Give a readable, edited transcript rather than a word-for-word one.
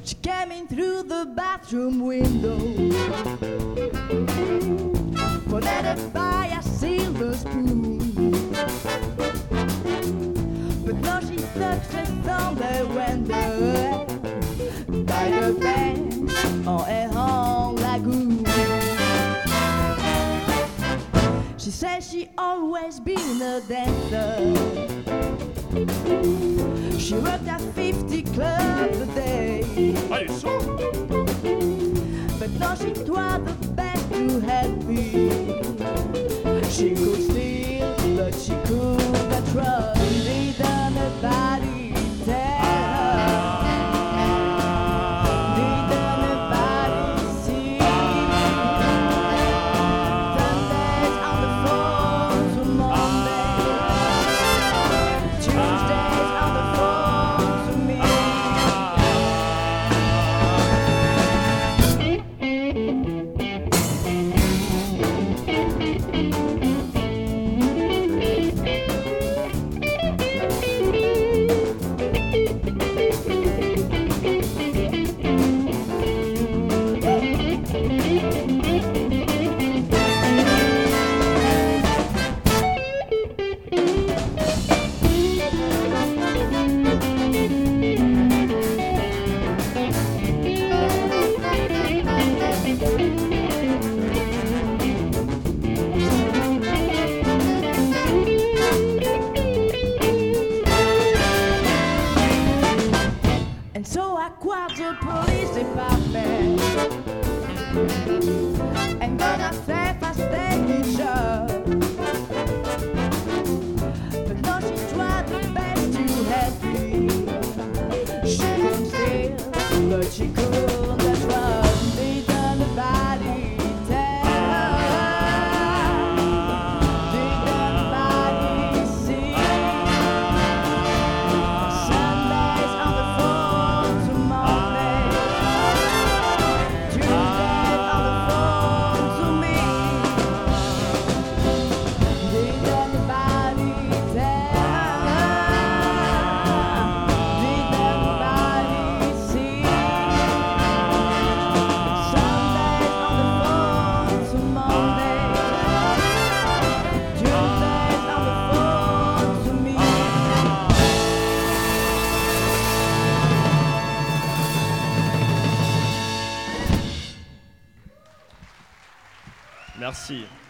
She came in through the bathroom window, followed by a silver spoon. But now she success on the window by the bank on a whole lagoon. She says she always been a dancer. She worked at 50 clubs a day. Are you sure? But now she tried the best to help me. She could steal, but she could not trust. Didn't nobody tell her. Didn't nobody see. Sundays on the phone to Monday. Tuesdays on the phone to me. And so I called the police department and got a fast station. But now she tried the best to help me. She couldn't steal, but she couldn't trust. Didn't nobody tell her. Didn't nobody see. Sundays on the phone to Monday. Tuesdays on the phone to me. Didn't nobody tell her. Didn't nobody see. Sundays on the phone to Monday. Tuesdays on the phone to me. Merci.